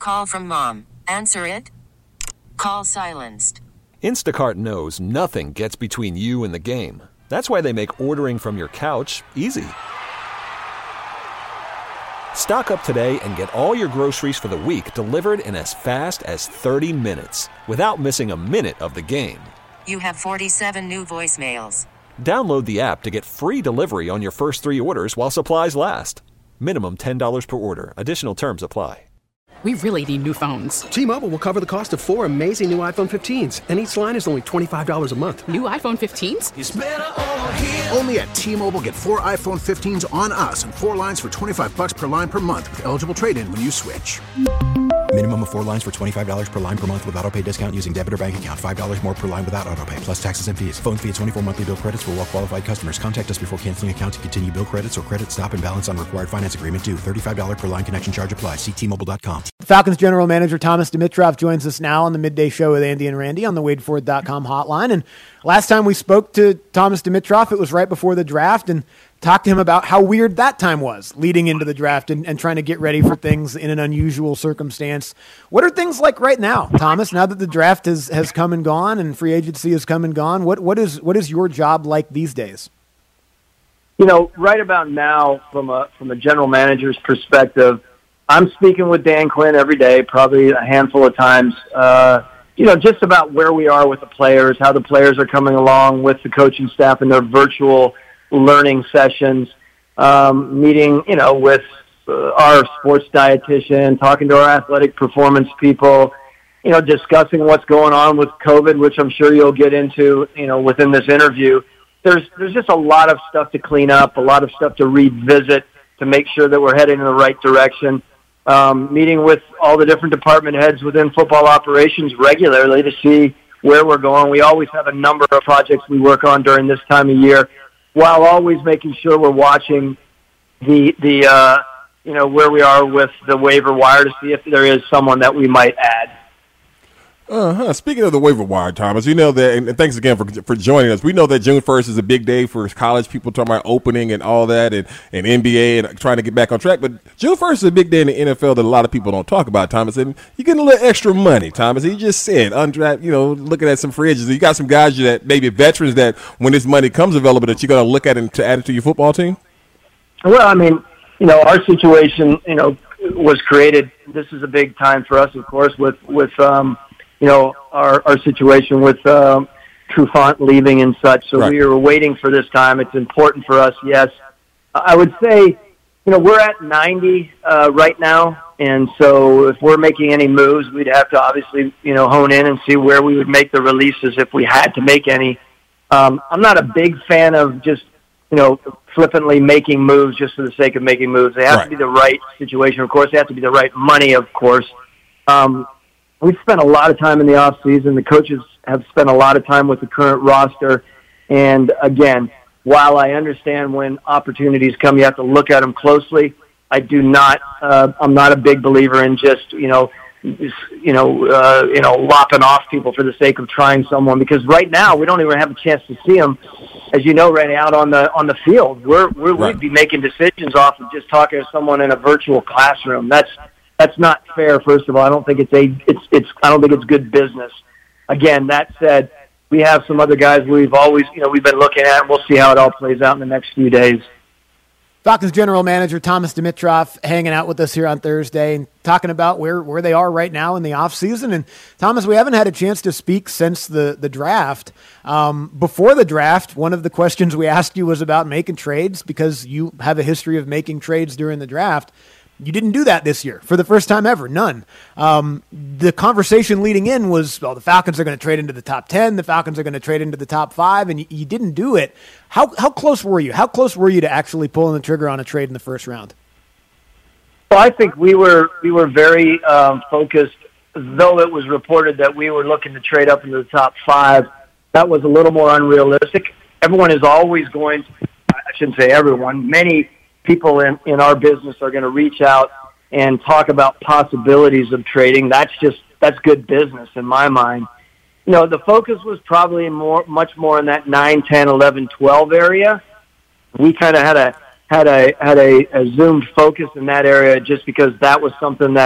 Call from mom. Answer it. Call silenced. Instacart knows nothing gets between you and the game. That's why they make ordering from your couch easy. Stock up today and get all your groceries for the week delivered in as fast as 30 minutes without missing a minute of the game. You have 47 new voicemails. Download the app to get free delivery on your first 3 orders while supplies last. Minimum $10 per order. Additional terms apply. We really need new phones. T-Mobile will cover the cost of 4 amazing new iPhone 15s, and each line is only $25 a month. New iPhone 15s? It's better over here. Only at T-Mobile, get 4 iPhone 15s on us and 4 lines for $25 per line per month with eligible trade-in when you switch. Minimum of 4 lines for $25 per line per month with autopay discount using debit or bank account. $5 more per line without autopay, plus taxes and fees. Phone fee at 24 monthly bill credits for well-qualified customers. Contact us before canceling account to continue bill credits or credit stop and balance on required finance agreement due. $35 per line connection charge applies. See T-Mobile.com. Falcons general manager Thomas Dimitroff joins us now on the Midday Show with Andy and Randy on the WadeFord.com hotline. And last time we spoke to Thomas Dimitroff, it was right before the draft, and talked to him about how weird that time was leading into the draft and trying to get ready for things in an unusual circumstance. What are things like right now, Thomas, now that the draft has come and gone and free agency has come and gone? What is your job like these days? You know, right about now, from a general manager's perspective, I'm speaking with Dan Quinn every day, probably a handful of times, just about where we are with the players, how the players are coming along with the coaching staff and their virtual learning sessions, meeting, with our sports dietitian, talking to our athletic performance people, discussing what's going on with COVID, which I'm sure you'll get into, within this interview. There's just a lot of stuff to clean up, a lot of stuff to revisit to make sure that we're heading in the right direction. Meeting with all the different department heads within football operations regularly to see where we're going. We always have a number of projects we work on during this time of year, while always making sure we're watching the where we are with the waiver wire to see if there is someone that we might add. Speaking of the waiver wire, Thomas, you know that, and thanks again for joining us. We know that June 1st is a big day for college people, talking about opening and all that, and NBA and trying to get back on track. But June 1st is a big day in the NFL that a lot of people don't talk about, Thomas. And you're getting a little extra money, Thomas. And you just said, looking at some free agents. You got some guys that maybe veterans that when this money comes available that you're going to look at and to add it to your football team? Well, I mean, our situation, was created. This is a big time for us, of course, with our situation with Trufant leaving and such. So right. We are waiting for this time. It's important for us, yes. I would say, we're at 90 right now, and so if we're making any moves, we'd have to obviously, hone in and see where we would make the releases if we had to make any. I'm not a big fan of just, flippantly making moves just for the sake of making moves. They have to be the right situation, of course. They have to be the right money, of course. We've spent a lot of time in the off season. The coaches have spent a lot of time with the current roster. And again, while I understand when opportunities come, you have to look at them closely. I'm not a big believer in just, lopping off people for the sake of trying someone, because right now we don't even have a chance to see them, as you know, Randy, out on the field. We'd be making decisions off of just talking to someone in a virtual classroom. That's not fair. First of all, I don't think it's good business. Again, that said, we have some other guys we've been looking at, and we'll see how it all plays out in the next few days. Falcons general manager Thomas Dimitroff hanging out with us here on Thursday and talking about where they are right now in the offseason. And Thomas, we haven't had a chance to speak since the draft. Before the draft, one of the questions we asked you was about making trades, because you have a history of making trades during the draft. You didn't do that this year for the first time ever. None. The conversation leading in was, the Falcons are going to trade into the top 10. The Falcons are going to trade into the top 5, and you didn't do it. How close were you? How close were you to actually pulling the trigger on a trade in the first round? Well, I think we were very focused. Though it was reported that we were looking to trade up into the top 5, that was a little more unrealistic. Everyone is always going to, I shouldn't say everyone, many people in our business are going to reach out and talk about possibilities of trading. That's good business in my mind. The focus was probably much more in that 9, 10, 11, 12 area. We kind of had a zoomed focus in that area just because that was something that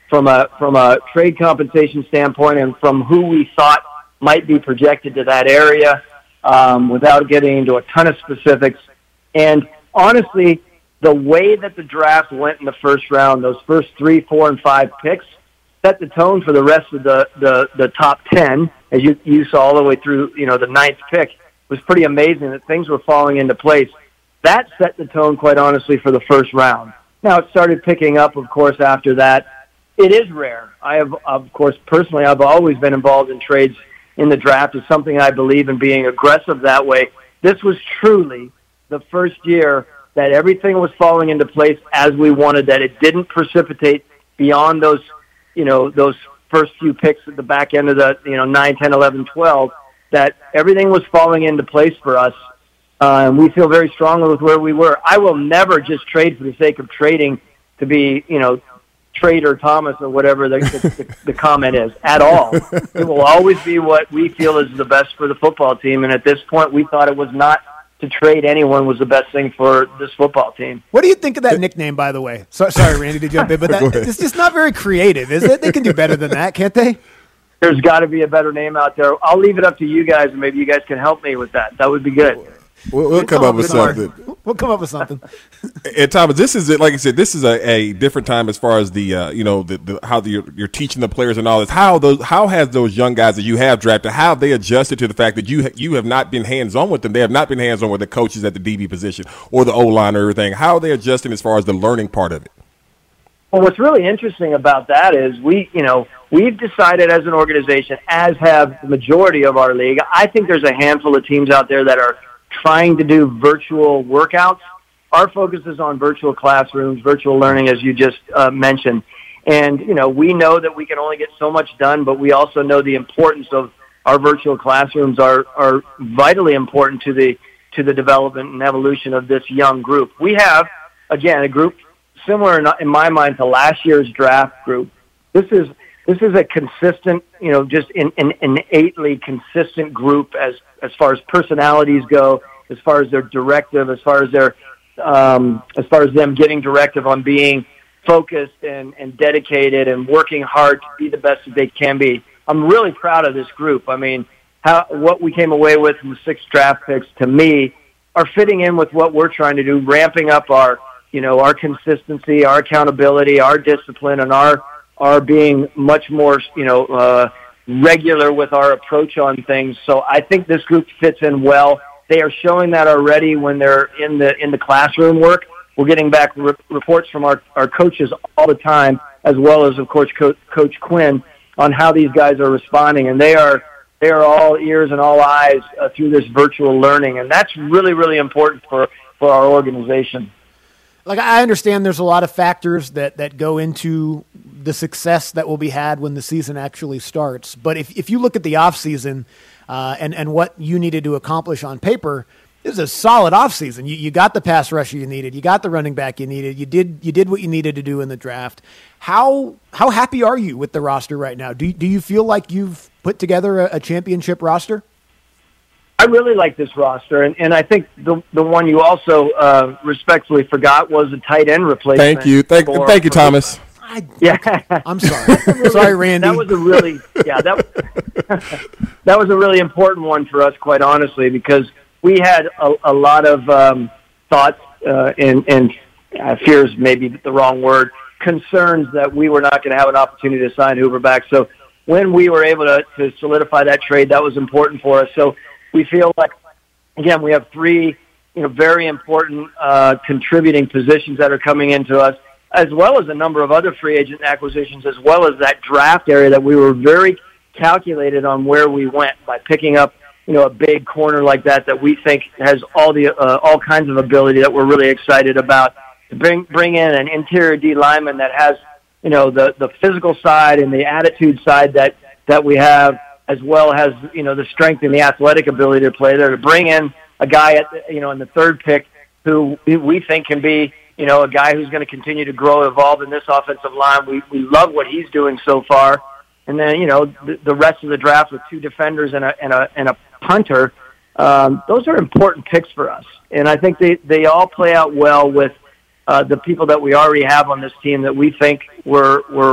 from a trade compensation standpoint and from who we thought might be projected to that area, without getting into a ton of specifics. And honestly, the way that the draft went in the first round, those first 3, 4, and 5 picks, set the tone for the rest of the top 10, as you saw all the way through, the 9th pick. It was pretty amazing that things were falling into place. That set the tone, quite honestly, for the first round. Now, it started picking up, of course, after that. It is rare. I have, of course, personally, I've always been involved in trades in the draft. It's something I believe in, being aggressive that way. This was truly the first year that everything was falling into place as we wanted, that it didn't precipitate beyond those first few picks at the back end of the, 9, 10, 11, 12, that everything was falling into place for us. And we feel very strongly with where we were. I will never just trade for the sake of trading to be, Trader Thomas or whatever the comment is at all. It will always be what we feel is the best for the football team. And at this point, we thought it was not to trade anyone was the best thing for this football team. What do you think of that nickname, by the way? Sorry, Randy, to jump in, but it's just not very creative, is it? They can do better than that, can't they? There's got to be a better name out there. I'll leave it up to you guys, and maybe you guys can help me with that. That would be good. We'll come up with something. We'll come up with something. And Thomas, this is like I said. This is a different time as far as the how you're teaching the players and all this. How has those young guys that you have drafted, how have they adjusted to the fact that you have not been hands on with them? They have not been hands on with the coaches at the DB position or the O line or everything. How are they adjusting as far as the learning part of it? Well, what's really interesting about that is we've decided as an organization, as have the majority of our league. I think there's a handful of teams out there that are trying to do virtual workouts. Our focus is on virtual classrooms, virtual learning, as you just mentioned. And, we know that we can only get so much done, but we also know the importance of our virtual classrooms are vitally important to the development and evolution of this young group. We have, again, a group similar in my mind to last year's draft group. This is a consistent, just an innately consistent group as far as personalities go, as far as their directive, as far as them getting directive on being focused and dedicated and working hard to be the best that they can be. I'm really proud of this group. I mean, what we came away with from the 6 draft picks, to me, are fitting in with what we're trying to do, ramping up our consistency, our accountability, our discipline, and our being much more, regular with our approach on things. So I think this group fits in well. They are showing that already when they're in the classroom work. We're getting back reports from our coaches all the time, as well as, of course, Coach Quinn, on how these guys are responding. And they are all ears and all eyes through this virtual learning. And that's really, really important for our organization. Like, I understand there's a lot of factors that go into the success that will be had when the season actually starts. But if you look at the offseason and what you needed to accomplish on paper, it was a solid offseason. You got the pass rusher you needed. You got the running back you needed. You did what you needed to do in the draft. How happy are you with the roster right now? Do you feel like you've put together a championship roster? I really like this roster, and I think the one you also respectfully forgot was a tight end replacement. Thank you, Thomas. I'm sorry. Sorry, Randy. That was a really important one for us, quite honestly, because we had a lot of thoughts and fears, maybe the wrong word, concerns that we were not going to have an opportunity to sign Hoover back. So when we were able to solidify that trade, that was important for us. So we feel like, again, we have 3, very important contributing positions that are coming into us, as well as a number of other free agent acquisitions, as well as that draft area that we were very calculated on where we went by picking up, a big corner like that we think has all kinds of ability that we're really excited about. To bring in an interior D lineman that has, the physical side and the attitude side that we have, as well as, the strength and the athletic ability to play there. To bring in a guy in the 3rd pick who we think can be, a guy who's going to continue to grow, evolve in this offensive line. We love what he's doing so far. And then, the rest of the draft with 2 defenders and a punter, those are important picks for us. And I think they all play out well with the people that we already have on this team that we think we're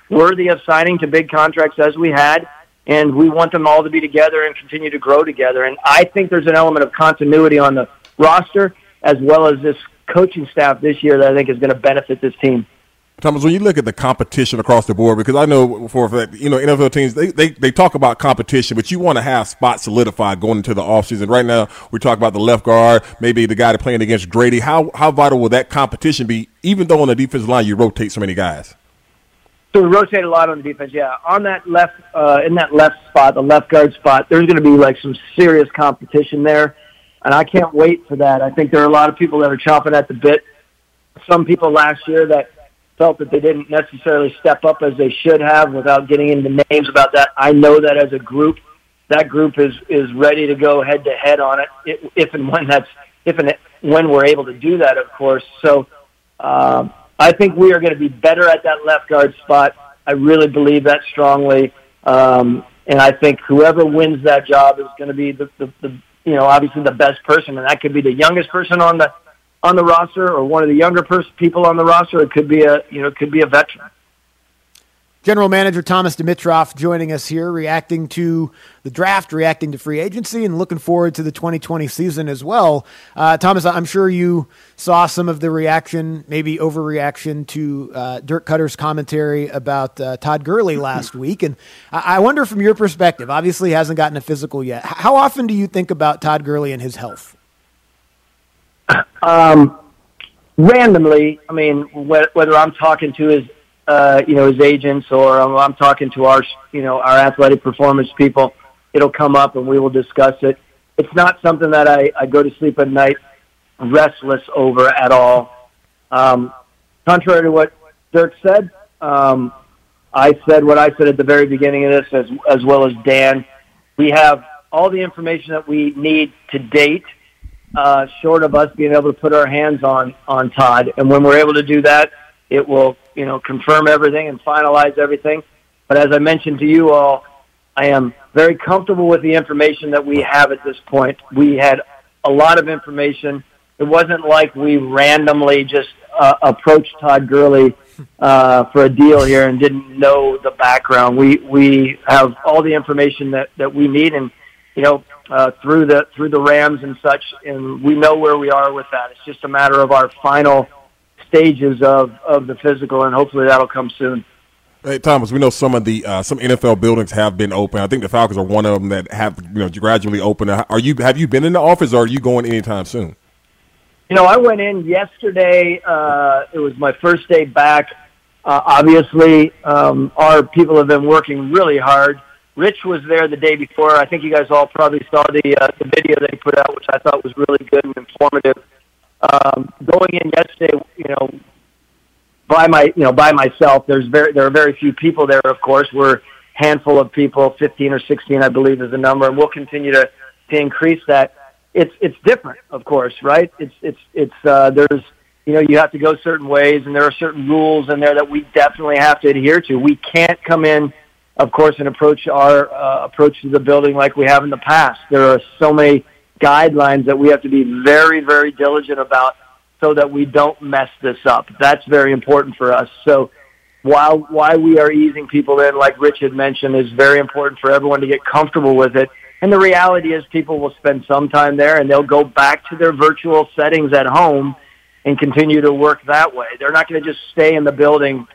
worthy of signing to big contracts as we had, and we want them all to be together and continue to grow together. And I think there's an element of continuity on the roster as well as this coaching staff this year that I think is going to benefit this team. Thomas, when you look at the competition across the board, because I know for a fact, NFL teams, they talk about competition, but you want to have spots solidified going into the offseason. Right now, we talk about the left guard, maybe the guy that's playing against Grady. How vital will that competition be, even though on the defensive line you rotate so many guys? So we rotate a lot on the defense, yeah. On that left, in that left spot, the left guard spot, there's going to be like some serious competition there, and I can't wait for that. I think there are a lot of people that are chomping at the bit. Some people last year that felt that they didn't necessarily step up as they should have without getting into names about that. I know that as a group, that group is ready to go head to head on it if and when we're able to do that, of course. So I think we are going to be better at that left guard spot. I really believe that strongly, and I think whoever wins that job is going to be the obviously the best person, and that could be the youngest person on the roster or one of the younger people on the roster. It could be a veteran. General Manager Thomas Dimitroff joining us here, reacting to the draft, reacting to free agency, and looking forward to the 2020 season as well. Thomas, I'm sure you saw some of the reaction, maybe overreaction to Dirk Cutter's commentary about Todd Gurley last week. And I wonder from your perspective, obviously he hasn't gotten a physical yet. How often do you think about Todd Gurley and his health? Randomly, I mean, whether I'm talking to his agents or I'm talking to our athletic performance people, it'll come up and we will discuss it. It's not something that I go to sleep at night restless over at all. Contrary to what Dirk said, I said what I said at the very beginning of this as well as Dan. We have all the information that we need to date, short of us being able to put our hands on Todd. And when we're able to do that, it will, confirm everything and finalize everything. But as I mentioned to you all, I am very comfortable with the information that we have at this point. We had a lot of information. It wasn't like we randomly just approached Todd Gurley for a deal here and didn't know the background. We have all the information that we need, and through the Rams and such, and we know where we are with that. It's just a matter of our final stages of the physical, and hopefully that'll come soon. Hey, Thomas, we know some of the some NFL buildings have been open. I think the Falcons are one of them that have gradually opened. Have you been in the office, or are you going anytime soon? I went in yesterday. It was my first day back. Obviously, our people have been working really hard. Rich was there the day before. I think you guys all probably saw the video they put out, which I thought was really good and informative. Going in yesterday, by myself, there are very few people there. Of course, we're a handful of people, 15 or 16, I believe, is the number, and we'll continue to increase that. It's different, of course, right? There's you have to go certain ways, and there are certain rules in there that we definitely have to adhere to. We can't come in, of course, and approach our approach to the building like we have in the past. There are so many guidelines that we have to be very, very diligent about so that we don't mess this up. That's very important for us. So while we are easing people in, like Rich had mentioned, is very important for everyone to get comfortable with it. And the reality is people will spend some time there, and they'll go back to their virtual settings at home and continue to work that way. They're not going to just stay in the building,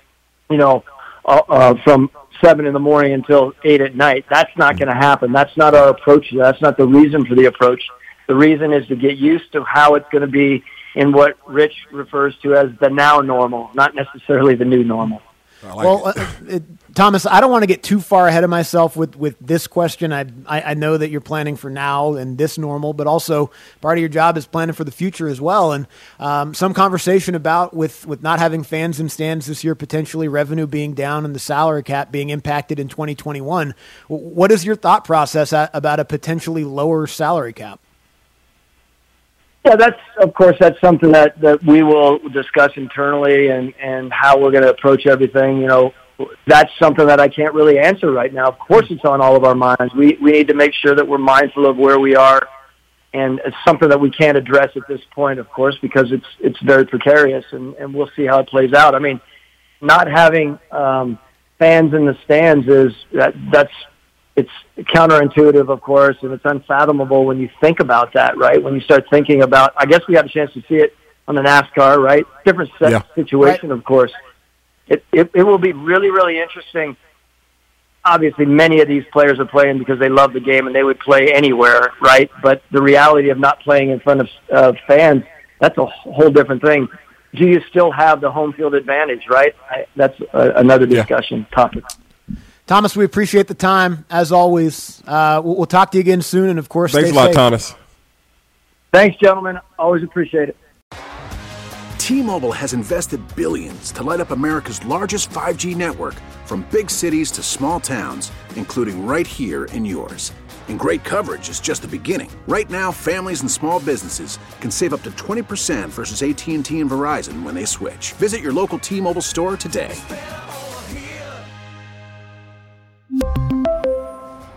from 7 in the morning until 8 at night. That's not going to happen. That's not our approach. That's not the reason for the approach. The reason is to get used to how it's going to be in what Rich refers to as the now normal, not necessarily the new normal. Thomas, I don't want to get too far ahead of myself with this question. I know that you're planning for now and this normal, but also part of your job is planning for the future as well. And some conversation about with not having fans in stands this year, potentially revenue being down and the salary cap being impacted in 2021. What is your thought process about a potentially lower salary cap? Yeah, that's something that we will discuss internally and how we're going to approach everything. That's something that I can't really answer right now. Of course, it's on all of our minds. We need to make sure that we're mindful of where we are, and it's something that we can't address at this point, of course, because it's very precarious, and we'll see how it plays out. I mean, not having fans in the stands is it's counterintuitive, of course, and it's unfathomable when you think about that, right? When you start thinking about, I guess we had a chance to see it on the NASCAR, right? Different situation, right. Of course. It will be really, really interesting. Obviously, many of these players are playing because they love the game and they would play anywhere, right? But the reality of not playing in front of fans, that's a whole different thing. Do you still have the home field advantage, right? That's another discussion topic. Thomas, we appreciate the time, as always. We'll talk to you again soon, and, of course, thanks stay a lot, safe. Thomas. Thanks, gentlemen. Always appreciate it. T-Mobile has invested billions to light up America's largest 5G network, from big cities to small towns, including right here in yours. And great coverage is just the beginning. Right now, families and small businesses can save up to 20% versus AT&T and Verizon when they switch. Visit your local T-Mobile store today.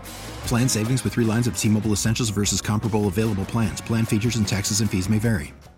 Plan savings with 3 lines of T-Mobile Essentials versus comparable available plans. Plan features and taxes and fees may vary.